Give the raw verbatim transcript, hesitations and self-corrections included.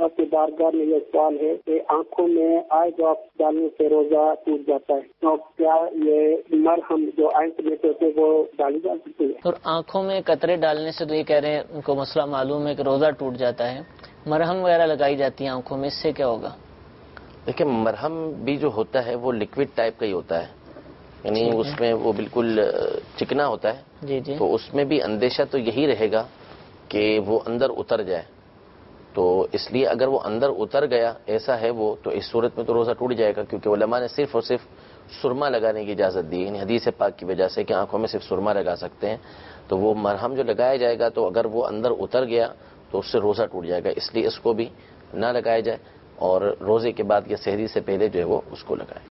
आपकी बारगाह में ये सवाल है कि आंखों में आई ड्रॉप डालने से रोजा टूट जाता है, तो क्या ये मरहम जो आइंटमेंट होते हैं वो डाली जा सकती है? तो आंखों में कतरे डालने से तो ये कह रहे हैं उनको मसला मालूम है कि रोजा टूट जाता है। मरहम वगैरह लगाई जाती है आंखों में, इससे क्या होगा? देखिए, मरहम भी जो होता है वो लिक्विड टाइप का ही होता है, यानी उसमें वो बिल्कुल चिकना होता है। जी जी। तो उसमें भी अंदेशा तो यही रहेगा कि वो अंदर उतर जाए। तो इसलिए अगर वो अंदर उतर गया, ऐसा है वो, तो इस सूरत में तो रोजा टूट जाएगा, क्योंकि उलमा ने सिर्फ और सिर्फ सुरमा लगाने की इजाजत दी है, यानी हदीस पाक की वजह से कि आंखों में सिर्फ सुरमा लगा सकते हैं। तो वो मरहम जो लगाया जाएगा, तो अगर वो अंदर उतर गया तो उससे रोजा टूट जाएगा, इसलिए इसको भी ना लगाया जाए और रोजे के बाद या सहरी से पहले जो है वो उसको लगाए।